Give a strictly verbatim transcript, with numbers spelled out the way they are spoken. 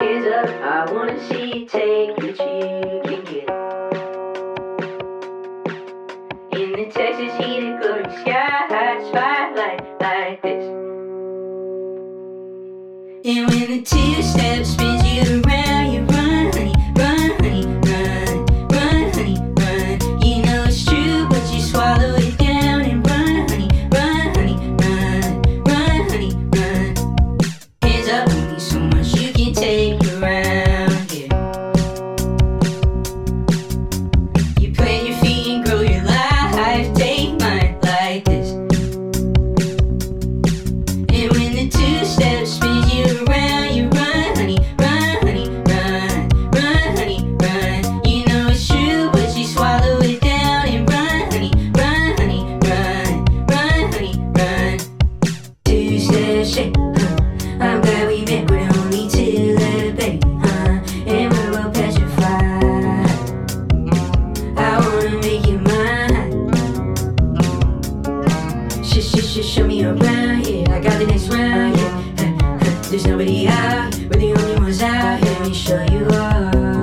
Hands up, I wanna see you take what you can get. In the Texas heated glowing sky, spotlight like this. And when the two-step spins you around, you run, honey, run, honey, run, run, honey, run. You know it's true, but you swallow it down and run, honey, run, honey, run, run, honey, run. Hands up, we need so much you can take around here. You plant your feet and grow your life, take mine like this. And when the two-step spins you around, you run, honey, run, honey, run, run, honey, run. You know it's true, but you swallow it down and run, honey, run, honey, run, run, honey, run. Two-step shake, huh? I'm glad we met, we're only two little baby, huh? And we're well petrified. I wanna make you mine. Sh sh sh show me around here. I got the next round, yeah. There's nobody out, we're the only ones out here. Let me show you all.